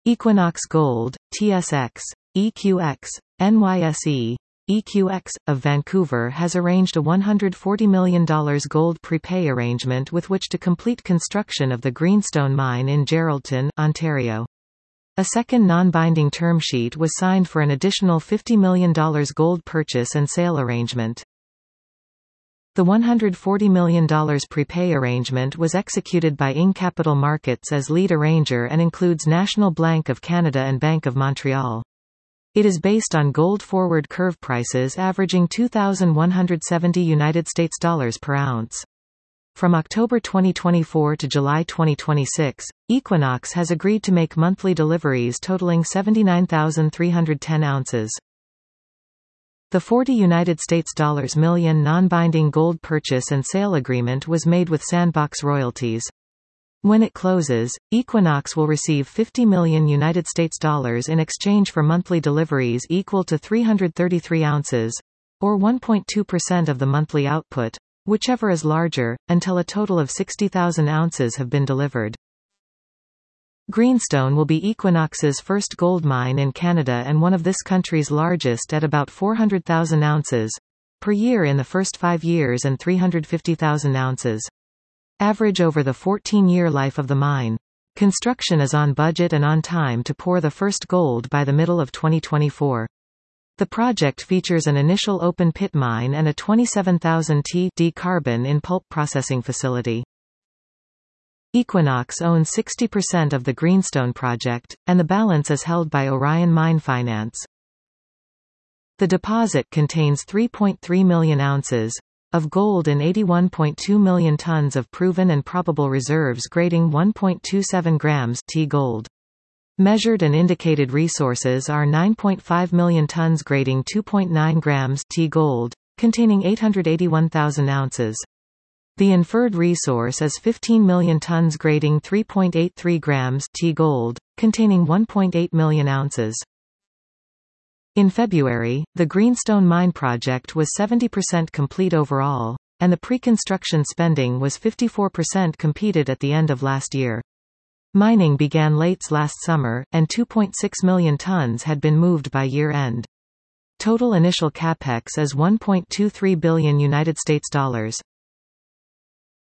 Equinox Gold, TSX, EQX, NYSE, EQX, of Vancouver has arranged a $140 million gold prepay arrangement with which to complete construction of the Greenstone mine in Geraldton, Ontario. A second non-binding term sheet was signed for an additional $50 million gold purchase and sale arrangement. The $140 million prepay arrangement was executed by Ing Capital Markets as lead arranger and includes National Bank of Canada and Bank of Montreal. It is based on gold forward curve prices averaging $2,170 per ounce. From October 2024 to July 2026, Equinox has agreed to make monthly deliveries totaling 79,310 ounces. The $40 million non-binding gold purchase and sale agreement was made with Sandbox Royalties. When it closes, Equinox will receive $50 million in exchange for monthly deliveries equal to 333 ounces, or 1.2% of the monthly output, whichever is larger, until a total of 60,000 ounces have been delivered. Greenstone will be Equinox's first gold mine in Canada and one of this country's largest at about 400,000 ounces per year in the first 5 years and 350,000 ounces average over the 14-year life of the mine. Construction is on budget and on time to pour the first gold by the middle of 2024. The project features an initial open-pit mine and a 27,000 t carbon in pulp processing facility. Equinox owns 60% of the Greenstone project, and the balance is held by Orion Mine Finance. The deposit contains 3.3 million ounces of gold and 81.2 million tons of proven and probable reserves grading 1.27 grams T gold. Measured and indicated resources are 9.5 million tons grading 2.9 grams T gold, containing 881,000 ounces. The inferred resource is 15 million tons grading 3.83 grams T gold, containing 1.8 million ounces. In February, the Greenstone mine project was 70% complete overall, and the pre-construction spending was 54% completed at the end of last year. Mining began late last summer, and 2.6 million tons had been moved by year-end. Total initial capex is $1.23 billion.